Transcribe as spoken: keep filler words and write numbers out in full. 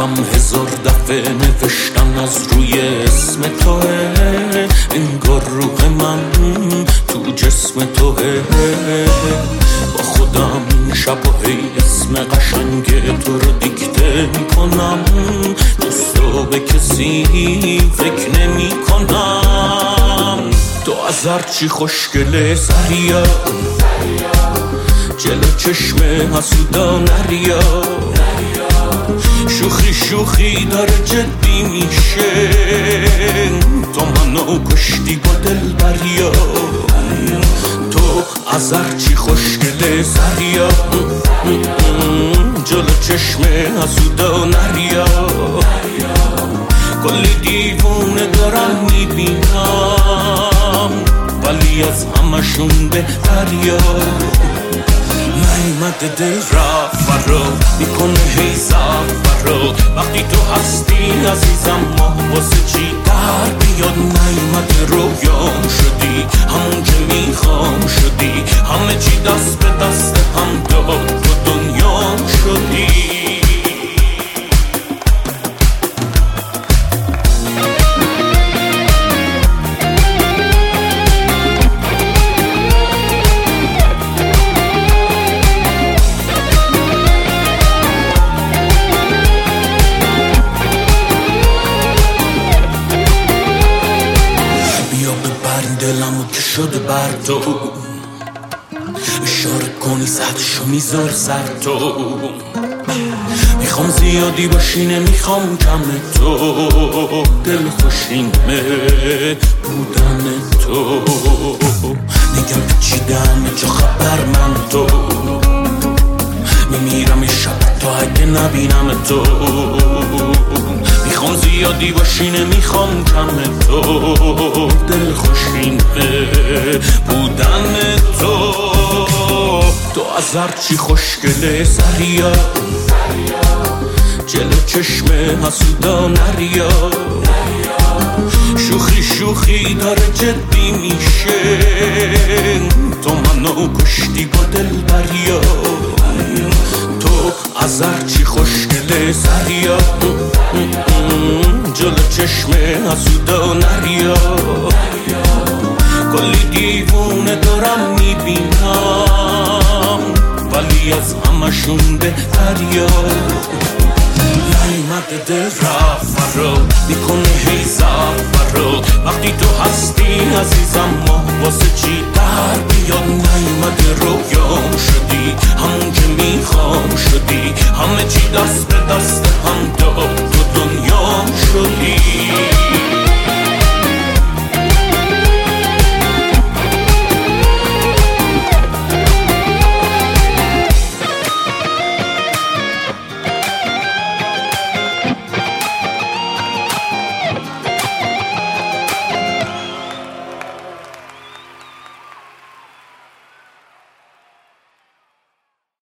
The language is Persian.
یادم هزار دفعه نوشتن از روی اسم توه، انگار روح من تو جسم توه. با خودم شب و هی اسم قشنگ تو رو دیکته میکنم، دوستو به کسی فکر نمی کنم. تو از هرچی خوشگله سریا، جلو چشم حسودا نریا، شوخی شوخی داره جدی میشه، تو منو کشتی با دل بریا. تو از هرچی خوشگله سریا، جلو چشم حسودا نریا، کلی دیوونه دارم میبینم، ولی از همشون بهتریا. نیمده دل رفت فرا میکنه هی زفرا، وقتی تو هستی عزیزم ما واسه چی در بیاد. نیمده رویام شدی، همون که میخوام شدی، همه چی دست به دست هم داد، تو دنیام شدی. دلمو که شده بر تو، اشاره کنی سطشو میذار سر تو. میخوام زیادی باشی نمیخوام کم تو، دل خوشینمه بودن تو. میگم پیچیدم چه خبر من تو، میمیرم یه شب تا اگه نبینم تو. میخوام زیادی باشی نمیخوام کم تو، دل خوشینه بودن تو. تو از هرچی خوشگله سریا، جلو چشم حسودا نریا، شوخی شوخی داره جدی میشه، تو منو کشتی با دل بریا. تو از هرچی خوشگله سریا، جلو چشم حسودا نریا، کلی دیوونه دارم میبینم، ولی از همشون بهتریا. نیمده دل رفت فرا میکنه هی زفرا، وقتی تو هستی عزیزم ما واسه چی در بیاد. نیمده رویام شدی، همون که میخوام شدی، همه چی دست به دست هم داد، تو دنیام شدی.